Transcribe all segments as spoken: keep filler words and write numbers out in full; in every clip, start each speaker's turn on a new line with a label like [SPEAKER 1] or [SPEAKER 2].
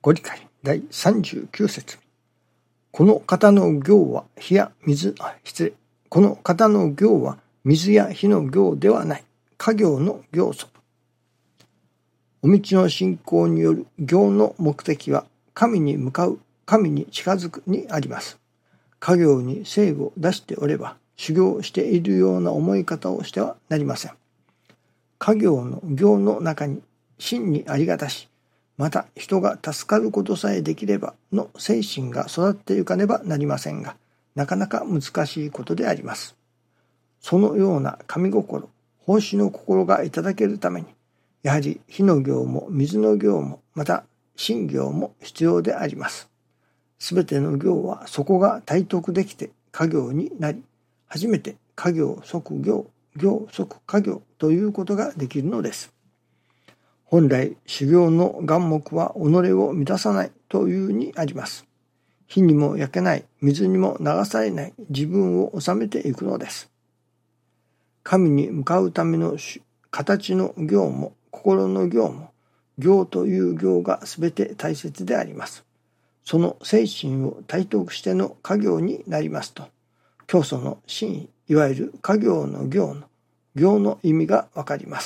[SPEAKER 1] ご理解だいさんじゅうきゅう節。この方の行は火や水、あ、失礼。この方の行は水や火の行ではない。家行の行則。お道の信仰による行の目的は神に向かう、神に近づくにあります。家行に精を出しておれば修行しているような思い方をしてはなりません。家行の行の中に真にありがたし、また人が助かることさえできればの精神が育っていかねばなりませんが、なかなか難しいことであります。そのような神心、奉仕の心がいただけるために、やはり火の行も水の行もまた神行も必要であります。すべての行はそこが体得できて家行になり、初めて家行即行、行即家行ということができるのです。本来修行の眼目は己を満たさないというにあります。火にも焼けない、水にも流されない自分を収めていくのです。神に向かうための形の行も心の行も行という行がすべて大切であります。その精神を体得しての家行になりますと、教祖の真意、いわゆる家行の行の行の意味がわかります。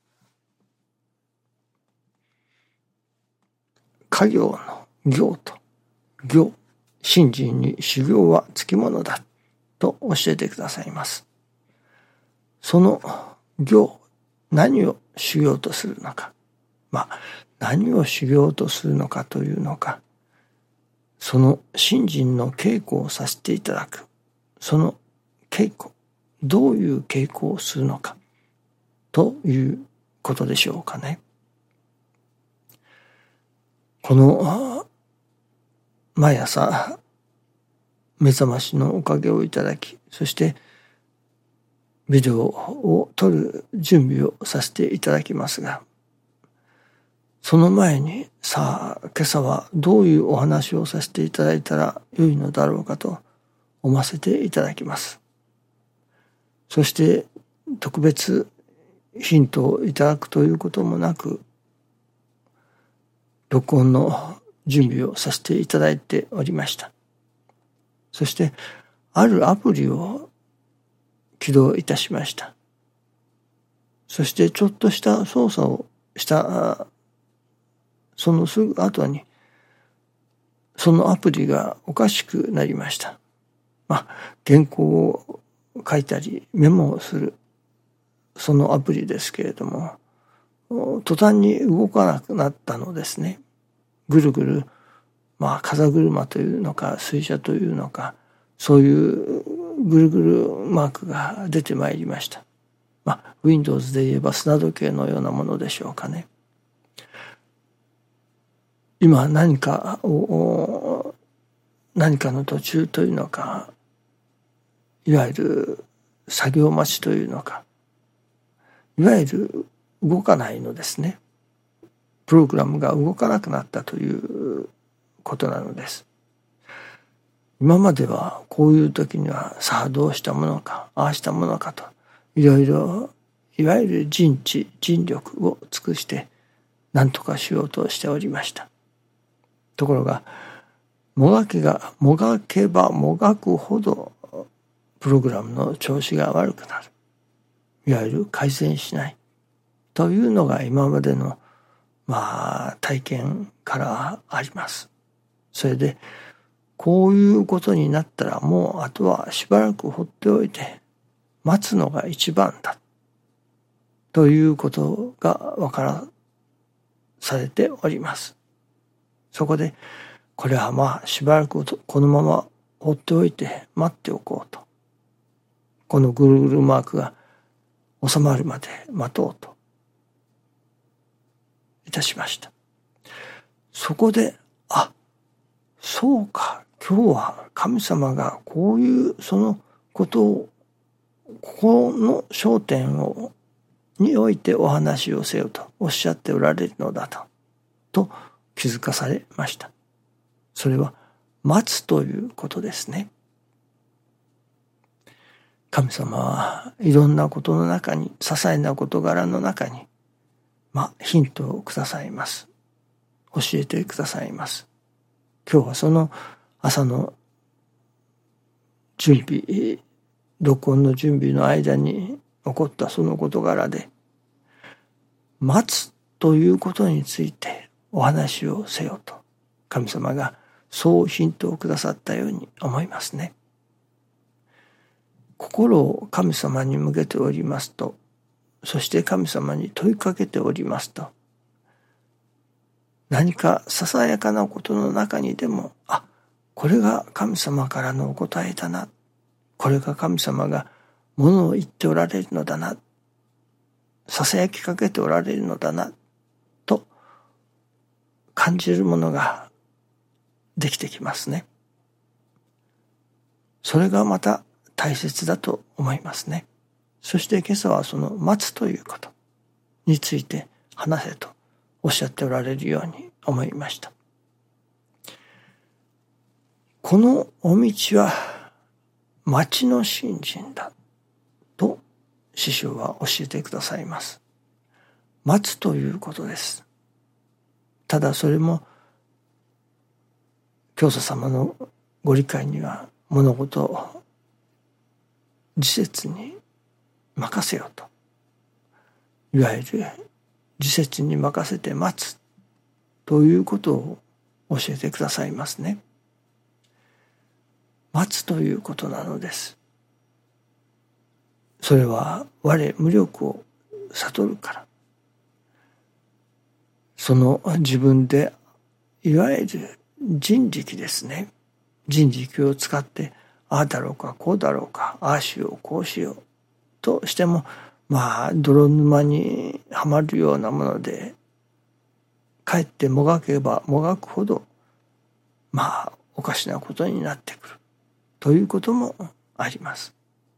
[SPEAKER 1] 家行の行と行、信心に修行はつきものだと教えてくださいます。その行、何を修行とするのか、まあ何を修行とするのかというのか、その信心の稽古をさせていただく、その稽古、どういう稽古をするのかということでしょうかね。この毎朝目覚ましのおかげをいただき、そしてビデオを撮る準備をさせていただきますが、その前にさあ今朝はどういうお話をさせていただいたら良いのだろうかと思わせていただきます。そして特別ヒントをいただくということもなく、録音の準備をさせていただいておりました。そしてあるアプリを起動いたしました。そしてちょっとした操作をしたそのすぐ後にそのアプリがおかしくなりました。まあ原稿を書いたりメモをするそのアプリですけれども、途端に動かなくなったのですね。ぐるぐる、まあ風車というのか水車というのか、そういうぐるぐるマークが出てまいりました。まあ Windows で言えば砂時計のようなものでしょうかね。今何かを何かの途中というのか、いわゆる作業待ちというのか、いわゆる動かないのですね。プログラムが動かなくなったということなのです。今まではこういう時にはさあどうしたものか、ああしたものかといろいろいわゆる人知尽力を尽くして何とかしようとしておりました。ところがもがけがもがけばもがくほどプログラムの調子が悪くなる、いわゆる改善しないというのが今までのまあ体験からあります。それでこういうことになったらもうあとはしばらく放っておいて待つのが一番だということが分からされております。そこでこれはまあしばらくこのまま放っておいて待っておこうと、このぐるぐるマークが収まるまで待とうといたしました。そこで、あ、そうか、今日は神様がこういうそのことをここの焦点をにおいてお話をせよとおっしゃっておられるのだとと気づかされました。それは待つということですね。神様はいろんなことの中に、些細な事柄の中にまあヒントをくださいます。 教えてくださいます。今日はその朝の準備、録音の準備の間に起こったその事柄で、待つということについてお話をせよと神様がそうヒントをくださったように思いますね。心を神様に向けておりますと、そして神様に問いかけておりますと、何かささやかなことの中にでも、あ、これが神様からのお答えだな、これが神様がものを言っておられるのだな、ささやきかけておられるのだなと感じるものができてきますね。それがまた大切だと思いますね。そして今朝はその待つということについて話せとおっしゃっておられるように思いました。このお道は待ちの信心だと師匠は教えてくださいます。待つということです。ただそれも教祖様のご理解には物事を時節に任せよと、いわゆる時節に任せて待つということを教えてくださいますね。待つということなのです。それは我無力を悟るから、その自分でいわゆる人力ですね。人力を使ってああだろうかこうだろうか、ああしようこうしようとしても、まあ泥沼にはまるようなもので、かえってもがけばもがくほどまあおかしなことになってくるということもあります。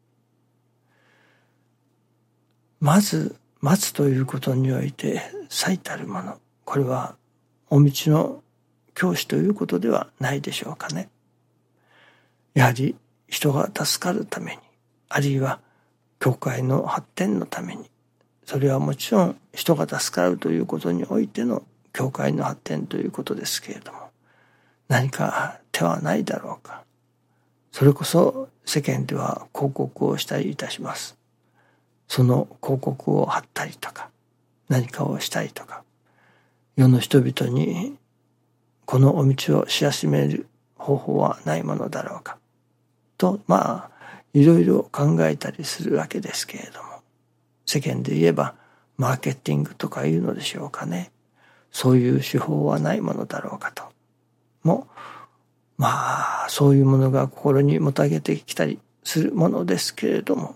[SPEAKER 1] まず待つということにおいて最たるもの、これはお道の教師ということではないでしょうかね。やはり人が助かるために、あるいは教会の発展のために、それはもちろん人が助かるということにおいての教会の発展ということですけれども、何か手はないだろうか。それこそ世間では広告をしたりいたします。その広告を貼ったりとか、何かをしたりとか、世の人々にこのお道を知らしめる方法はないものだろうかと、まあいろいろ考えたりするわけですけれども、世間で言えばマーケティングとかいうのでしょうかね。そういう手法はないものだろうかとも、まあそういうものが心にもたげてきたりするものですけれども、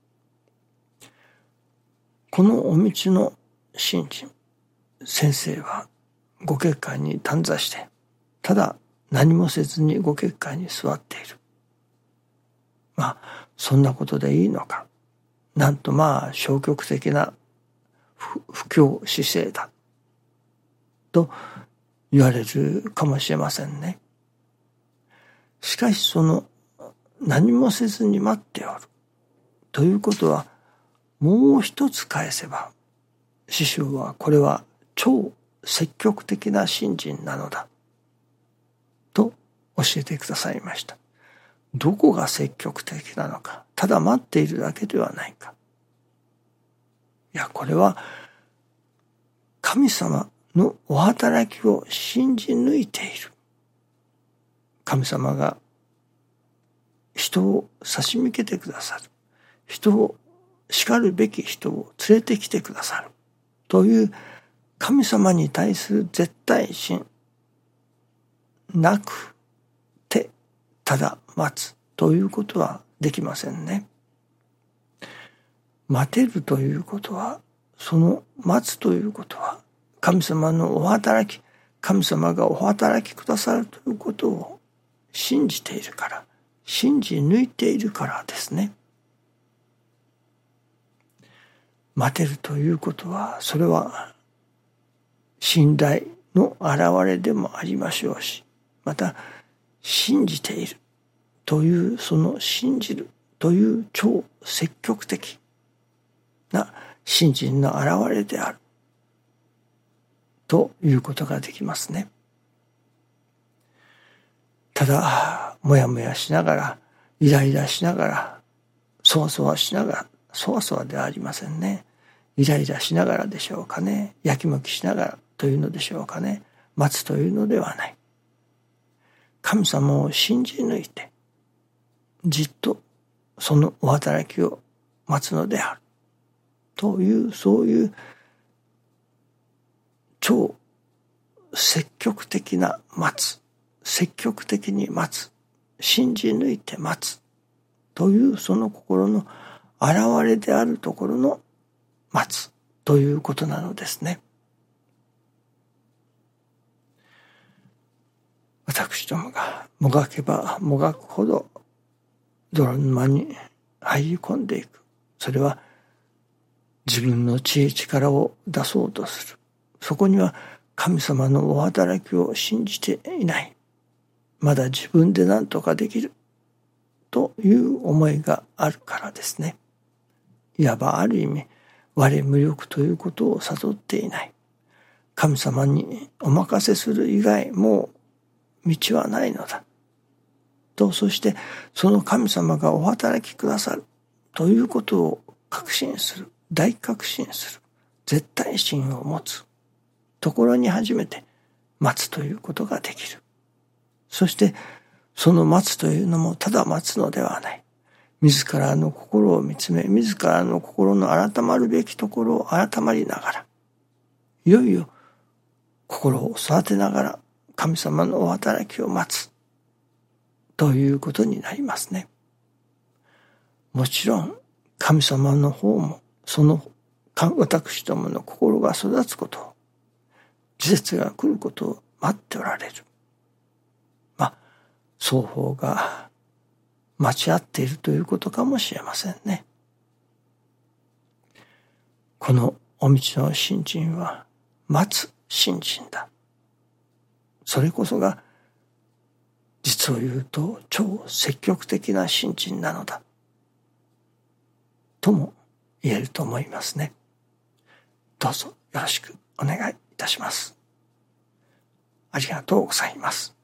[SPEAKER 1] このお道の信心、先生はご結界に短座して、ただ何もせずにご結界に座っている。まあそんなことでいいのか、なんとまあ消極的な布教姿勢だと言われるかもしれませんね。しかしその何もせずに待っておるということは、もう一つ返せば、師匠はこれは超積極的な信心なのだと教えてくださいました。どこが積極的なのか、ただ待っているだけではないか。いや、これは神様のお働きを信じ抜いている。神様が人を差し向けてくださる。人を叱るべき人を連れてきてくださる。という神様に対する絶対心なくて、ただ待つということはできませんね。待てるということは、その待つということは、神様のお働き、神様がお働きくださるということを信じているから、信じ抜いているからですね。待てるということは、それは信頼の表れでもありましょうし、また信じているという、その信じるという超積極的な信心の表れであるということができますね。ただもやもやしながら、イライラしながら、そわそわしながら、そわそわではありませんね。イライラしながらでしょうかね。やきもきしながらというのでしょうかね。待つというのではない。神様を信じ抜いて、じっとそのお働きを待つのである。という、そういう超積極的な待つ。積極的に待つ。信じ抜いて待つ。というその心の現れであるところの待つということなのですね。私どもがもがけばもがくほど泥沼に入り込んでいく。それは自分の知恵力を出そうとする。そこには神様のお働きを信じていない。まだ自分で何とかできるという思いがあるからですね。いわばある意味我無力ということを悟っていない。神様にお任せする以外もう道はないのだ。と、そしてその神様がお働きくださるということを確信する。大確信する。絶対心を持つところに初めて待つということができる。そしてその待つというのもただ待つのではない。自らの心を見つめ、自らの心の改まるべきところを改まりながら、いよいよ心を育てながら神様のお働きを待つということになりますね。もちろん神様の方もその私どもの心が育つことを、時節が来ることを待っておられる。まあ双方が待ち合っているということかもしれませんね。このお道の信心は待つ信心だ。それこそが実を言うと超積極的な信心なのだとも言えると思いますね。どうぞよろしくお願いいたします。ありがとうございます。